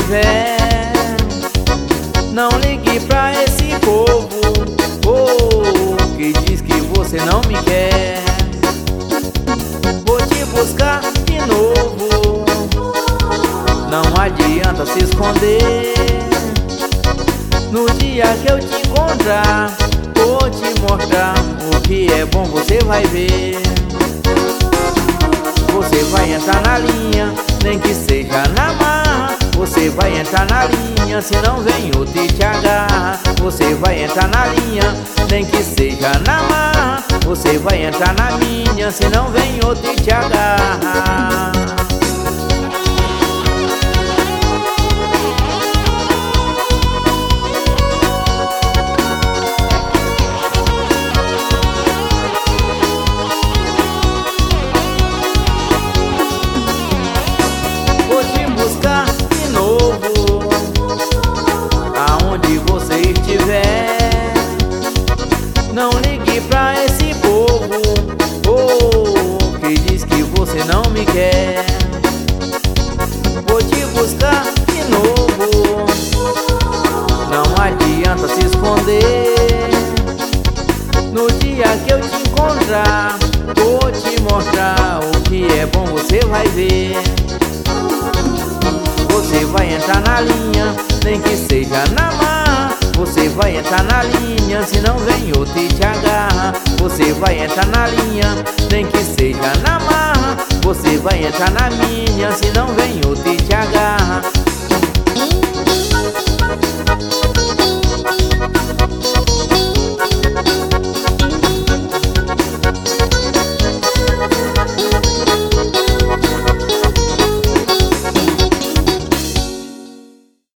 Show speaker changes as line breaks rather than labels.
estiver, não ligue pra esse povo, oh, que diz que você não me quer. Vou te buscar de novo, não adianta se esconder. No dia que eu te encontrar, vou te mostrar o que é bom, você vai ver. Você vai entrar na linha, nem que seja na marra. Você vai entrar na linha, se não vem outro e te agarra. Você vai entrar na linha, nem que seja na marra. Você vai entrar na minha, se não vem outro e te agarra. Vou te buscar de novo, aonde você estiver. Não ligue pra esse povo, oh, que diz que você não me quer. Vou te buscar de novo, não adianta se esconder. No dia que eu te encontrar, vou te mostrar o que é bom, você vai ver. Você vai entrar na linha, nem que seja na marra. Você vai entrar na linha, se não vem outro e te agarra. Você vai entrar na linha, nem que seja na marra. Você vai entrar na minha, se não vem outro